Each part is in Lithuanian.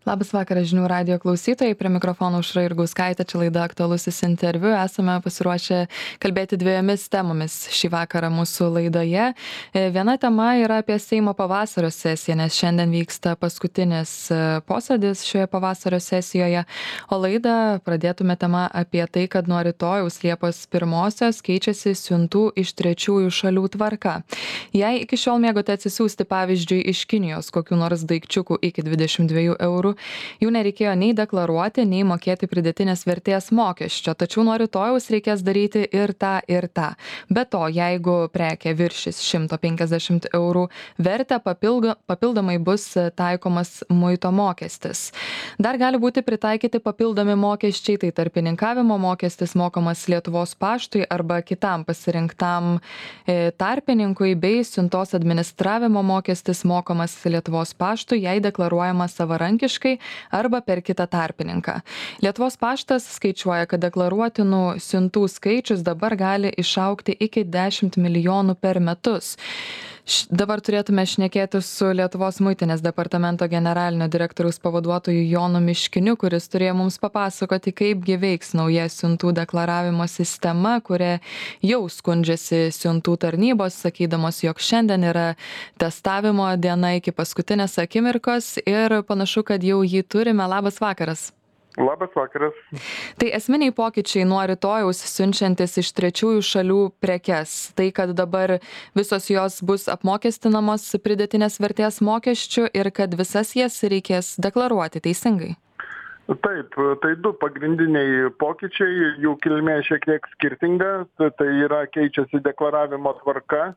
Labas vakaras žinių radijo klausytojai, prie mikrofono Aušra Jurgauskaitė, čia laida Aktualusis interviu. Esame pasiruošę kalbėti dviejomis temomis šį vakarą mūsų laidoje. Viena tema yra apie Seimo pavasario sesiją, nes šiandien vyksta paskutinis posėdis šioje pavasario sesijoje. O laidą pradėtume tema apie tai, kad nuo rytojaus Liepos 1-osios keičiasi siuntų iš trečiųjų šalių tvarka. Jei iki šiol mėgote atsisiųsti, pavyzdžiui, iš Kinijos kokių nors daikčiukų iki 22 eurų, jų nereikėjo nei deklaruoti, nei mokėti pridėtinės vertės mokesčio, tačiau nuo rytojaus reikės daryti ir tą, ir tą. Be to, jeigu prekė viršys 150 eurų vertę, papildomai bus taikomas muito mokestis. Dar gali būti pritaikyti papildomi mokesčiai, tai tarpininkavimo mokestis mokamas Lietuvos paštui arba kitam pasirinktam tarpininkui, bei siuntos administravimo mokestis mokamas Lietuvos paštui, jei deklaruojama savarankiškai arba per kitą tarpininką. Lietuvos paštas skaičiuoja, kad deklaruotinų siuntų skaičius dabar gali išaugti iki 10 milijonų per metus. Dabar turėtume šnekėti su Lietuvos muitinės departamento generalinio direktoriaus pavaduotoju Jonu Miškiniu, kuris turėjo mums papasakoti, kaipgi veiks nauja siuntų deklaravimo sistema, kuria jau skundžiasi siuntų tarnybos, sakydamos, jog šiandien yra testavimo diena iki paskutinės akimirkos ir panašu, kad jau jį turime. Labas vakaras. Labas vakaras. Tai esminiai pokyčiai nuo rytojaus siunčiantis iš trečiųjų šalių prekes. Tai, kad dabar visos jos bus apmokestinamos pridėtinės vertės mokesčiu ir kad visas jas reikės deklaruoti teisingai. Taip, tai du pagrindiniai pokyčiai, jų kilmė šiek tiek skirtinga, tai yra keičiasi deklaravimo tvarka,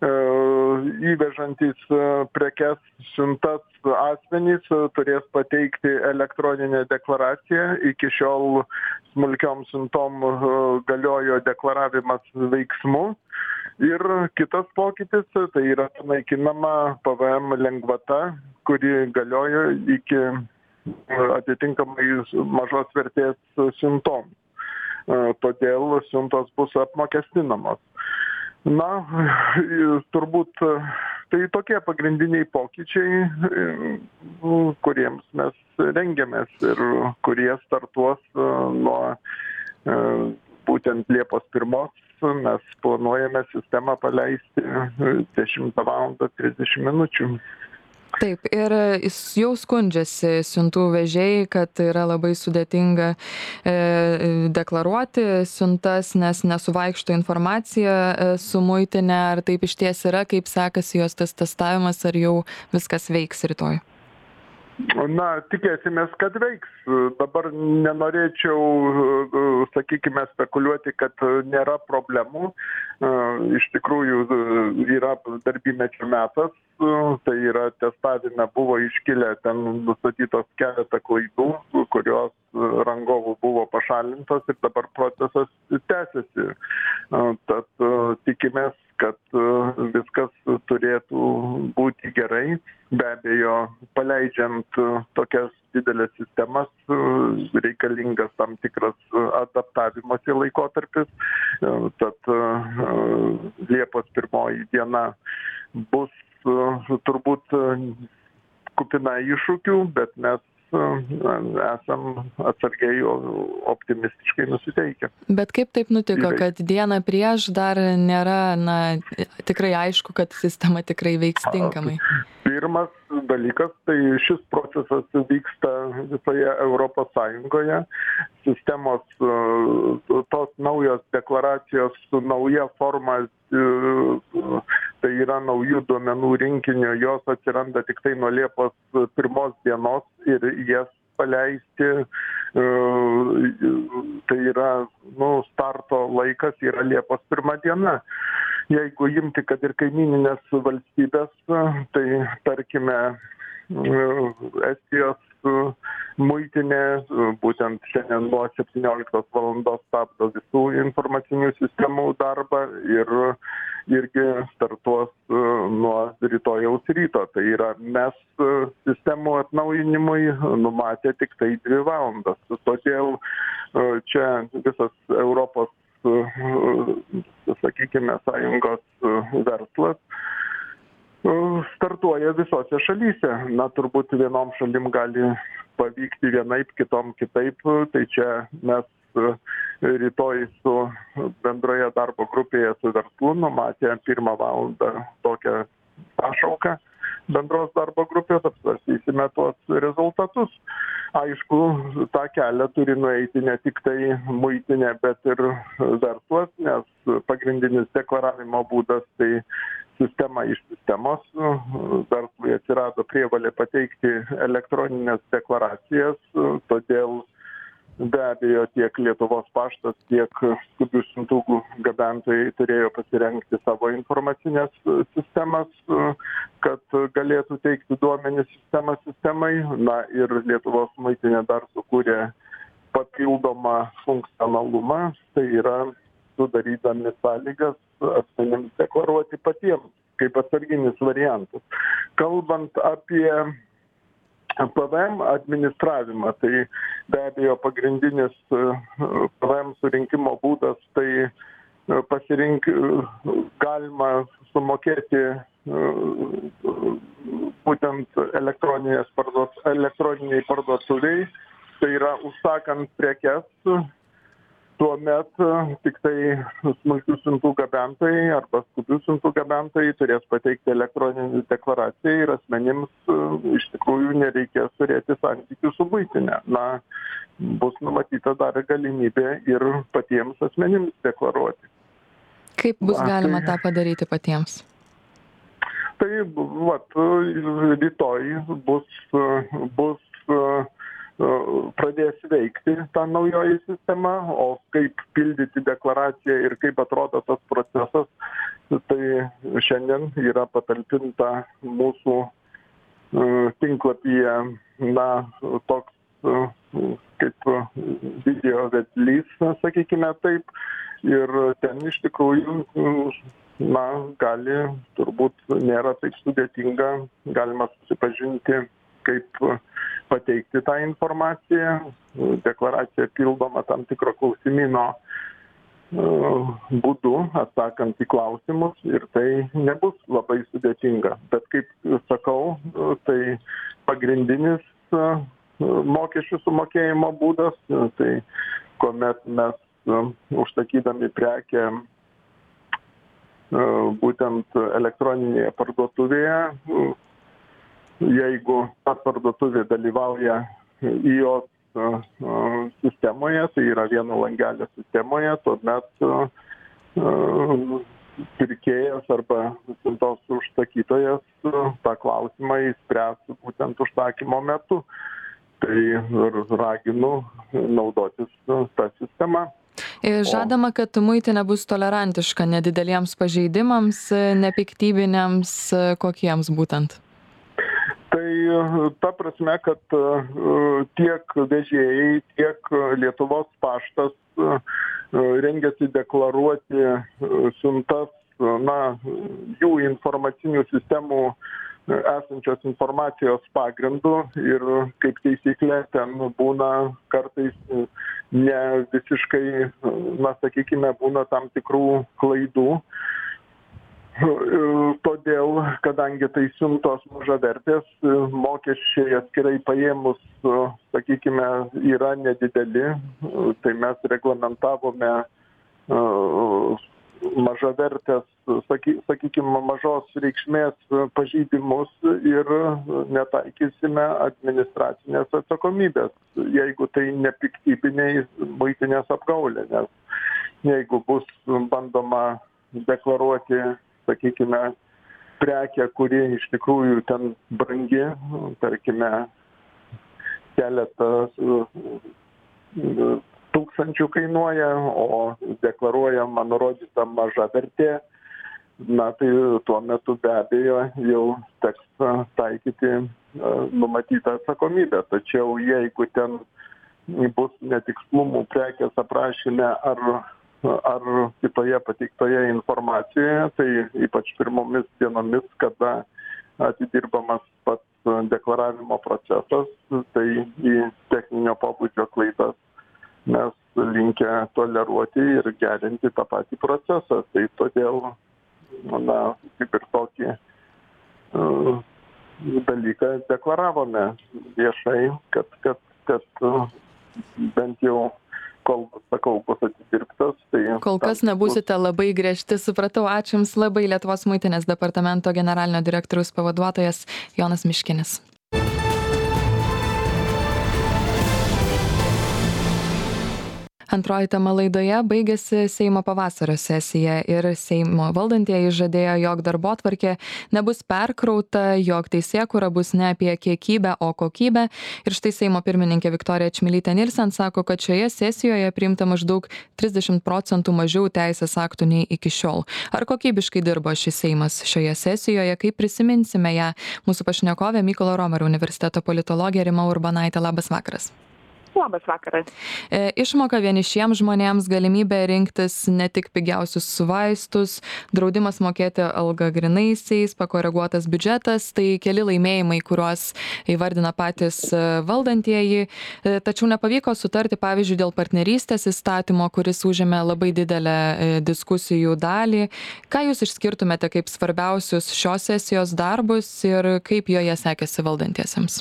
įvežantys prekes siuntas asmenys turės pateikti elektroninę deklaraciją, iki šiol smulkiom siuntom galiojo deklaravimas veiksmu. Ir kitas pokytis, tai yra panaikinama PVM lengvata, kuri galiojo iki atitinkamai mažos vertės siuntom. Todėl siuntos bus apmokestinamos. Na, turbūt tai tokie pagrindiniai pokyčiai, kuriems mes rengiamės ir kurie startuos nuo būtent Liepos 1. Mes planuojame sistemą paleisti 10:30. Taip, ir jau skundžiasi siuntų vežėjai, kad yra labai sudėtinga deklaruoti siuntas, nes nesuvaikšto informacija su muitinė. Ar taip išties yra, kaip sekasi jos tas testavimas, ar jau viskas veiks rytoj? Na, tikėsimės, kad veiks. Dabar nenorėčiau, sakykime, spekuliuoti, kad nėra problemų. Iš tikrųjų yra darbymečio metas, tai yra testavime buvo iškilę ten nustatytos keletą klaidų, kurios rangovų buvo pašalintos ir dabar procesas tęsiasi. Tad tikimės, kad viskas turėtų būti gerai. Be abejo, paleidžiant tokias didelės sistemas reikalingas tam tikras adaptavimosi laikotarpis. Tad Liepos 1 diena bus turbūt kupina iššūkių, bet mes esam atsargiai optimistiškai nusiteikę. Bet kaip taip nutiko, kad dieną prieš dar nėra, tikrai aišku, kad sistema tikrai veiks tinkamai? Pirmas dalykas, tai šis procesas vyksta visoje Europos Sąjungoje. Sistemos, tos naujos deklaracijos su nauja forma, tai yra naujų duomenų rinkinio, jos atsiranda tik tai nuo Liepos 1 dienos ir jas paleisti, tai yra, starto laikas yra Liepos 1 diena. Jeigu imti, kad ir kaimyninės valstybės, tai tarkime Estijos muitinė būtent šiandien nuo 17 valandos stabdo visų informacinių sistemų darbą ir irgi startuos nuo rytojaus ryto. Tai yra mes sistemų atnaujinimui numatė tik tai 2 valandas. Todėl čia visas Europos, sakykime, sąjungos verslas startuoja visose šalyse. Na, turbūt vienom šalim gali pavykti vienaip, kitom kitaip, tai čia mes rytoj su bendroje darbo grupėje su verslu numatė 1 valandą tokią pašauką bendros darbo grupės, apsvarstysime tuos rezultatus. Aišku, tą kelią turi nueiti ne tik tai muitinė, bet ir verslas, nes pagrindinis deklaravimo būdas tai sistema iš sistemos. Verslui atsirado prievolė pateikti elektroninės deklaracijas, todėl be abejo tiek Lietuvos paštas, tiek skubių siuntų gabentojai turėjo pasirengti savo informacinės sistemas, kad galėtų teikti duomenis sistemai. Na ir Lietuvos muitinė dar sukūrė papildomą funkcionalumą, tai yra sudarydami sąlygas asmenims deklaruoti patiems, kaip atsarginis variantas. Kalbant apie PVM administravimą, tai be abejo pagrindinis PVM surinkimo būdas, tai galima sumokėti būtent elektroniniai parduotuviai, tai yra užsakant prekes, tuomet tik tai smulkių siuntų gabentojai arba skubių siuntų gabentojai turės pateikti elektroninę deklaraciją ir asmenims iš tikrųjų nereikės turėti santykių su muitine. Na, bus numatyta dar galimybė ir patiems asmenims deklaruoti. Kaip bus galima tą padaryti patiems? Tai rytoj bus pradės veikti ta naujoji sistema, o kaip pildyti deklaraciją ir kaip atrodo tas procesas, tai šiandien yra patalpinta mūsų tinklapyje, toks kaip video vedlys, sakykime taip, ir ten iš tikrųjų, turbūt nėra taip sudėtinga, galima susipažinti, kaip pateikti tą informaciją. Deklaracija pildoma tam tikro klausimino būdu, atsakant į klausimus, ir tai nebus labai sudėtinga. Bet kaip sakau, tai pagrindinis mokesčių sumokėjimo būdas, tai kuomet mes užsakydami prekę būtent elektroninėje parduotuvėje, jeigu ta parduotuvė dalyvauja jos sistemoje, tai yra vieno langelio sistemoje, tuomet pirkėjas arba siuntos užsakytojas tą klausimą išspręs būtent užsakymo metu. Tai raginu naudotis tą sistemą. Žadama, kad muitinė bus tolerantiška nedideliems pažeidimams, nepiktybiniams, kokiems būtent? Tai ta prasme, kad tiek vežėjai, tiek Lietuvos paštas rengiasi deklaruoti siuntas, jų informacinių sistemų esančios informacijos pagrindu, ir kaip taisyklė ten būna kartais ne visiškai, sakykime, būna tam tikrų klaidų. Todėl, kadangi tai siuntos mažavertės, mokesčiai atskirai paėmus, sakykime, yra nedideli, tai mes reglamentavome mažavertės, sakykime, mažos reikšmės pažeidimus ir netaikysime administracinės atsakomybės, jeigu tai nepiktybiniai muitinės apgaulė, nes jeigu bus bandoma deklaruoti, sakykime, prekę, kuri iš tikrųjų ten brangi, tarkime, keletą tūkstančių kainuoja, o deklaruojama nurodyta maža vertė, tai tuo metu be abejo jau teks taikyti numatytą atsakomybę. Tačiau jeigu ten bus netikslumų prekės aprašyme ar kitoje pateiktoje informacijoje, tai ypač pirmomis dienomis, kada atidirbamas pats deklaravimo procesas, tai į techninio pobūdžio klaidas mes linkę toleruoti ir gerinti tą patį procesą. Tai todėl, kaip ir tokį dalyką deklaravome viešai, kad bent jau kol, sakau, bus atidirbtas. Tai kol kas nebūsite labai griežti, supratau. Ačiū Jums labai. Lietuvos muitinės departamento generalinio direktoriaus pavaduotojas Jonas Miškinis. Antroji tema laidoje baigėsi Seimo pavasario sesija ir Seimo valdantieji žadėjo, jog darbotvarkė nebus perkrauta, jog teisėkūra bus ne apie kiekybę, o kokybę. Ir štai Seimo pirmininkė Viktorija Čmilytė Nilsen sako, kad šioje sesijoje priimta maždaug 30% mažiau teisės aktų nei iki šiol. Ar kokybiškai dirbo šis Seimas šioje sesijoje, kaip prisiminsime ją? Mūsų pašnekovė Mykolo Romerio universiteto politologė Rima Urbonaitė. Labas vakaras. Labas vakaras. Išmoka vienišiems žmonėms, galimybė rinktis ne tik pigiausius vaistus, draudimas mokėti algą grynaisiais, pakoreguotas biudžetas, tai keli laimėjimai, kuriuos įvardina patys valdantieji. Tačiau nepavyko sutarti, pavyzdžiui, dėl partnerystės įstatymo, kuris užėmė labai didelę diskusijų dalį. Ką Jūs išskirtumėte kaip svarbiausius šios sesijos darbus ir kaip joje sekėsi valdantiesiems?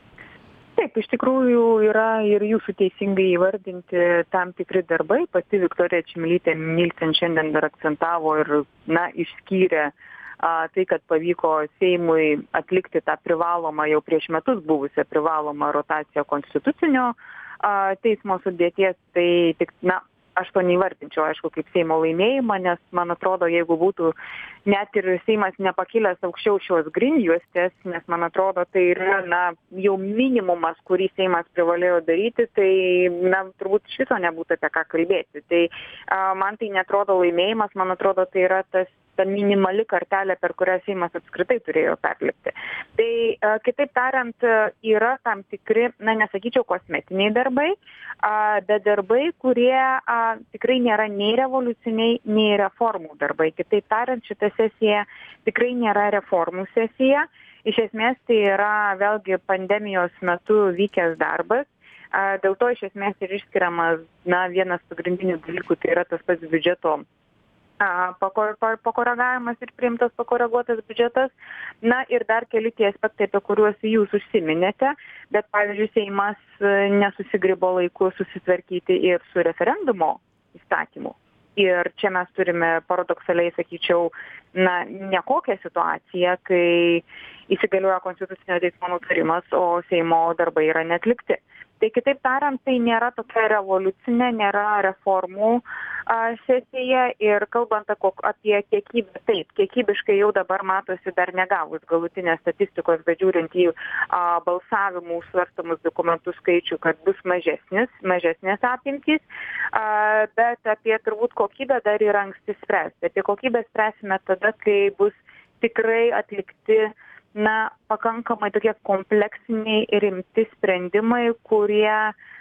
Taip, iš tikrųjų yra ir Jūsų teisingai įvardinti tam tikri darbai. Pati Viktorija Čmilytė Nilsen šiandien dar akcentavo ir išskyrė tai, kad pavyko Seimui atlikti tą privalomą, jau prieš metus buvusią privalomą rotaciją konstitucinio teismo sudėties. Tai tik, aš to neįvardinčiau, aišku, kaip Seimo laimėjimą, nes man atrodo, jeigu būtų net ir Seimas nepakilęs aukščiau šios grindjuostės, nes man atrodo, tai yra jau minimumas, kurį Seimas privalėjo daryti, tai turbūt iš viso nebūtų apie ką kalbėti. Tai man tai netrodo laimėjimas, man atrodo, tai yra ta minimali kartelė, per kurią Seimas apskritai turėjo perlipti. Tai kitaip tariant, yra tam tikri, nesakyčiau kosmetiniai darbai, bet darbai, kurie tikrai nėra nei revoliuciniai, nei reformų darbai. Kitaip tariant, šita sesija tikrai nėra reformų sesija. Iš esmės tai yra vėlgi pandemijos metu vykęs darbas. Dėl to iš esmės ir išskiriamas vienas pagrindinių dalykų, tai yra tas pats biudžeto pakoregavimas ir priimtas pakoreguotas biudžetas. Ir dar keli tie aspektai, apie kuriuos Jūs užsiminėte, bet pavyzdžiui, Seimas nesusigribo laiku susitvarkyti ir su referendumo įstatymu. Ir čia mes turime paradoksaliai, sakyčiau, nekokią situaciją, kai įsigalioja Konstitucinio teismo nutarimas, o Seimo darbai yra neatlikti. Tai kitaip tariant, tai nėra tokia revoliucinė, nėra reformų sesija ir kalbant apie kiekybę, taip, kiekybiškai jau dabar matosi dar negavus galutinės statistikos, bet žiūrint į balsavimų svarstomus dokumentų skaičių, kad bus mažesnės apimtys, bet apie turbūt kokybę dar yra anksti spręsti. Apie kokybę spręsime tada, kai bus tikrai atlikti pakankamai tokie kompleksiniai ir rimti sprendimai, kurie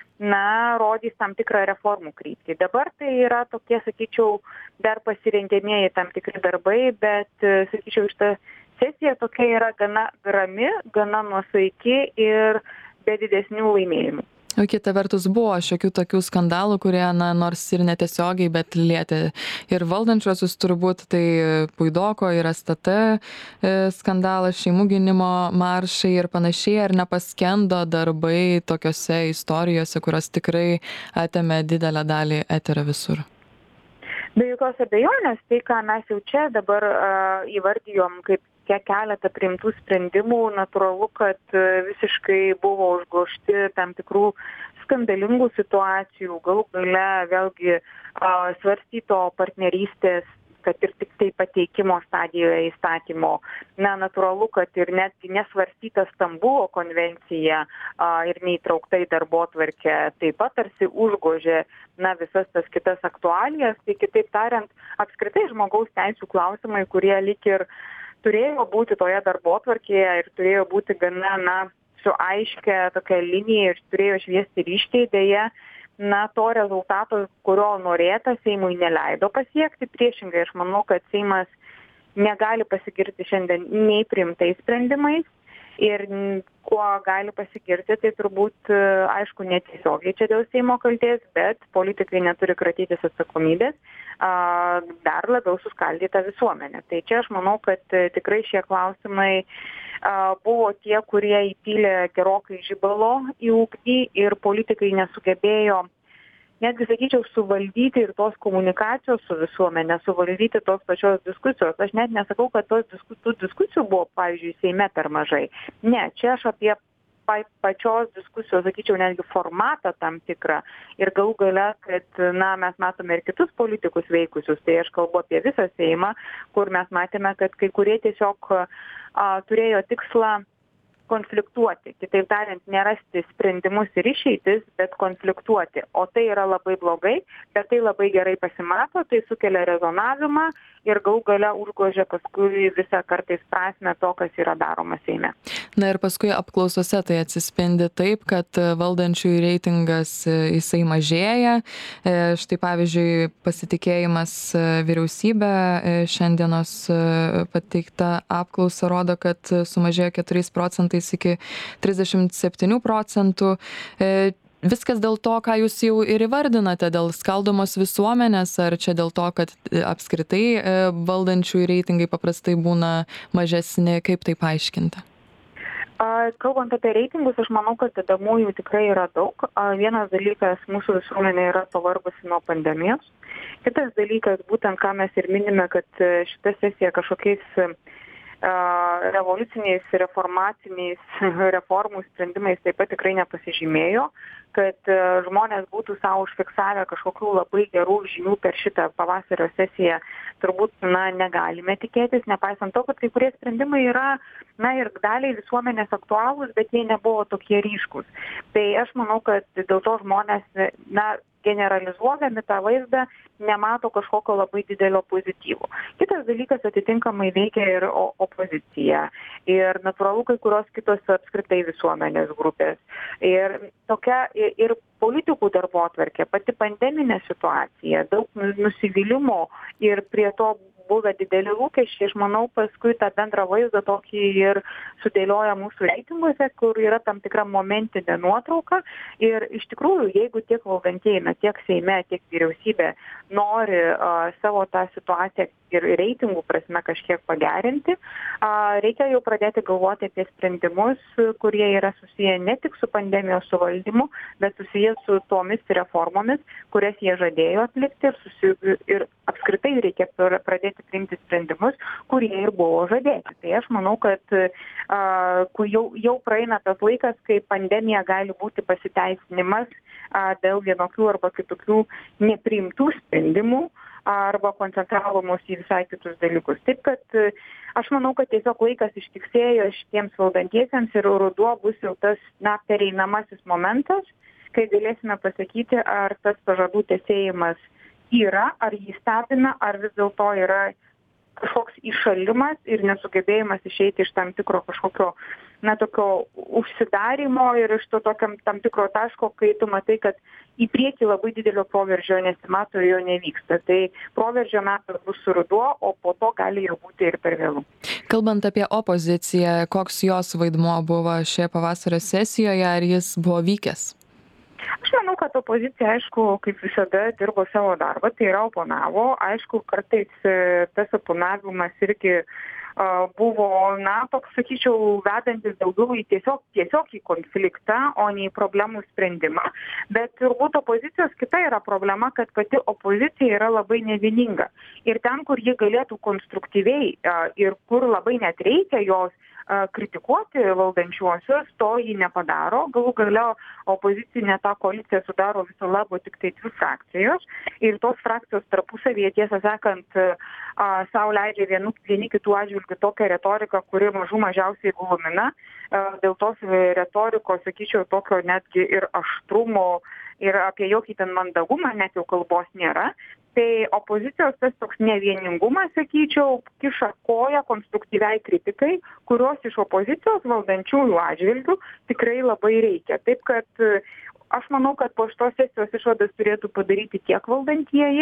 rodys tam tikrą reformų kryptį. Dabar tai yra tokie, sakyčiau, dar pasirengiamieji tam tikri darbai, bet, sakyčiau, šita sesija tokia yra gana rami, gana nuosaiki ir be didesnių laimėjimų. O kita vertus buvo šiokių tokių skandalų, kurie, nors ir netiesiogiai, bet lietė ir valdančiuosius turbūt, tai Puidoko ir STT skandalas, šeimų gynimo maršai ir panašiai, ar nepaskendo darbai tokiose istorijose, kurios tikrai atėmė didelę dalį eterio visur? Be jokios abejonės, tai ką mes jau čia dabar įvardijom kaip keletą priimtų sprendimų, natūralu, kad visiškai buvo užgožti tam tikrų skandalingų situacijų, galų gale vėlgi svarstyto partnerystės, kad ir tik tai pateikimo stadijoje įstatymo. Natūralu, kad ir netgi nesvarstyta Stambulo konvencija ir neįtraukta į darbotvarkę taip pat tarsi užgožė visas tas kitas aktualijas. Tai kitaip tariant, apskritai žmogaus teisų klausimai, kurie lyg ir turėjo būti toje darbotvarkėje ir turėjo būti gana su aiškia tokia linija ir turėjo šviesti ryškiai, deja, to rezultato, kurio norėta, Seimui neleido pasiekti. Priešingai, aš manau, kad Seimas negali pasigirti šiandien nei priimtais sprendimais ir kuo gali pasigirti, tai turbūt, aišku, netiesiogiai čia dėl Seimo kaltės, bet politikai neturi kratytis atsakomybės, dar labiau suskaldytą visuomenę. Tai čia aš manau, kad tikrai šie klausimai buvo tie, kurie įpylė gerokai žibalo į ugnį ir politikai nesugebėjo, netgi sakyčiau, suvaldyti ir tos komunikacijos su visuomenė, suvaldyti tos pačios diskusijos. Aš net nesakau, kad tų diskusijų buvo, pavyzdžiui, Seime per mažai. Ne, čia aš apie pačios diskusijos, sakyčiau, netgi formatą tam tikrą. Ir galų gale, kad mes matome ir kitus politikus veikusius, tai aš kalbu apie visą Seimą, kur mes matėme, kad kai kurie tiesiog turėjo tikslą konfliktuoti. Kitaip tariant, nerasti sprendimus ir išeitis, bet konfliktuoti. O tai yra labai blogai, bet tai labai gerai pasimato, tai sukelia rezonavimą ir galų gale užgožia paskui visą kartais prasmę to, kas yra daroma Seime. Na ir paskui apklausose tai atsispindi taip, kad valdančiųjų reitingas jisai mažėja. Štai pavyzdžiui, pasitikėjimas vyriausybė šiandienos pateikta apklausa rodo, kad sumažėjo 4 procentais iki 37 procentų. Viskas dėl to, ką jūs jau ir įvardinate, dėl skaldomos visuomenės, ar čia dėl to, kad apskritai valdančiųjų reitingai paprastai būna mažesni, kaip tai paaiškinti? Kalbant apie reitingus, aš manau, kad dedamųjų tikrai yra daug. Vienas dalykas, mūsų visuomenė yra pavargusi nuo pandemijos. Kitas dalykas, būtent ką mes ir minime, kad šita sesija kažkokiais revoliuciniais, reformaciniais reformų sprendimais taip pat tikrai nepasižymėjo, kad žmonės būtų savo užfiksavę kažkokių labai gerų žinių per šitą pavasario sesiją, turbūt negalime tikėtis, nepaisant to, kad kai kurie sprendimai yra ir daliai visuomenės aktualūs, bet jie nebuvo tokie ryškus. Tai aš manau, kad dėl to žmonės generalizuodami tą vaizdą nemato kažkokio labai didelio pozityvo. Kitas dalykas, atitinkamai veikia ir opozicija. Ir natūralu, kai kurios kitos apskritai visuomenės grupės. Ir tokia ir politikų darbotvarkė, pati pandeminė situacija, daug nusivylimo ir prie to buvę dideli lūkesčiai, aš manau, paskui tą bendrą vaizdą tokį ir sudėlioja mūsų reitinguose, kur yra tam tikra momentinė nuotrauka. Ir iš tikrųjų, jeigu tiek valdantieji, tiek Seime, tiek vyriausybė nori savo tą situaciją ir reitingų prasme kažkiek pagerinti, reikia jau pradėti galvoti apie sprendimus, kurie yra susiję ne tik su pandemijos suvaldymu, bet susiję su tomis reformomis, kurias jie žadėjo atlikti ir apskritai reikia pradėti priimti sprendimus, kurie ir buvo žadėti. Tai aš manau, kad jau praeina tas laikas, kai pandemija gali būti pasiteisinimas dėl vienokių arba kitokių nepriimtų sprendimų arba koncentravomos į visai kitus dalykus. Taip, kad aš manau, kad tiesiog laikas ištiksėjo šitiems valdantiesiems ir ruduo bus jau tas pereinamasis momentas, kai galėsime pasakyti, ar tas pažadų tesėjimas yra, ar jį stebina, ar vis dėlto yra kažkoks įšalimas ir nesugebėjimas išeiti iš tam tikro kažkokio, tokio užsidarimo ir iš to tam tikro taško, kai tu matai, kad į priekį labai didelio proveržio nesimato ir jo nevyksta. Tai proveržio metas bus ruduo, o po to gali jau būti ir per vėlų. Kalbant apie opoziciją, koks jos vaidmuo buvo šioje pavasario sesijoje, ar jis buvo vykęs? Aš manau, kad opozicija, aišku, kaip visada dirbo savo darbą, tai yra oponavo. Aišku, kartais tas oponavimas irgi buvo, toks, sakyčiau, vedantis daugiau tiesiog į konfliktą, o ne į problemų sprendimą. Bet turbūt opozicijos kita yra problema, kad pati opozicija yra labai nevieninga. Ir ten, kur ji galėtų konstruktyviai ir kur labai net reikia jos kritikuoti valdančiuosius, to ji nepadaro. Galų gale opozicinė tą koaliciją sudaro viso labo tik tai 2 frakcijos ir tos frakcijos tarpusavyje, tiesą sakant, sau leidžia vieni kitų atžvilgių tokią retoriką, kuri mažiausiai glumina. Dėl tos retorikos, sakyčiau, tokio netgi ir aštrumo ir apie jokį ten mandagumą net jau kalbos nėra. Tai opozicijos tas toks nevieningumas, sakyčiau, kiša koją konstruktyviai kritikai, kurios iš opozicijos valdančiųjų atžvilgių tikrai labai reikia. Taip, kad aš manau, kad po šitos sesijos išvadas turėtų padaryti tiek valdantieji,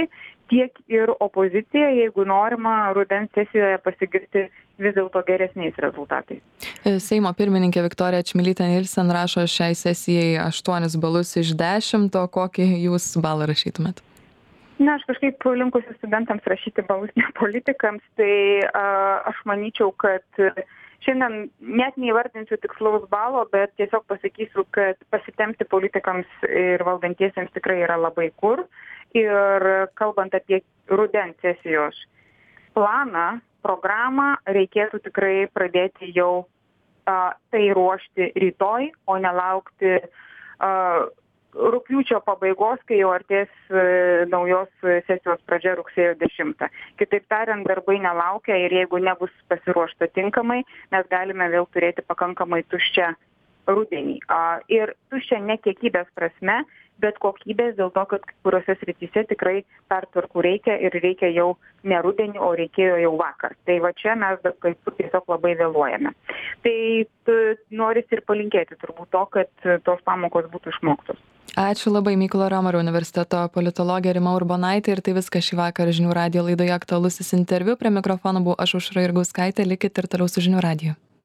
tiek ir opozicija, jeigu norima rudens sesijoje pasigirti vis dėlto geresniais rezultatais. Seimo pirmininkė Viktorija Čmilytė Nilsen rašo šiai sesijai 8 balus iš 10, o kokį jūs balą rašytumėt? Na, aš kažkaip linkusi studentams rašyti balus, ne politikams, tai aš manyčiau, kad šiandien net neįvardinsiu tikslaus balo, bet tiesiog pasakysiu, kad pasitempti politikams ir valdantiesiems tikrai yra labai kur. Ir kalbant apie rudens sesijos planą, programą, reikėtų tikrai pradėti jau tai ruošti rytoj, o nelaukti rugpjūčio pabaigos, kai jau artės naujos sesijos pradžia rugsėjo 10. Kitaip tariant, darbai nelaukia ir jeigu nebus pasiruošta tinkamai, mes galime vėl turėti pakankamai tuščią rudenį. Ir tuščią ne kiekybės prasme, bet kokybės dėl to, kad kai kuriuose srityse tikrai pertvarkų reikia ir reikia jau ne rudenį, o reikėjo jau vakar. Tai va čia mes tiesiog labai vėluojame. Tai norisi ir palinkėti turbūt to, kad tos pamokos būtų išmoktos. Ačiū labai, Mykolo Romerio universiteto politologė Rima Urbonaitė, ir tai viskas šį vakarą Žinių radijo laidoje Aktualusis interviu. Prie mikrofono buvau aš, Aušra Jurgauskaitė, likit ir toliau su Žinių radiju.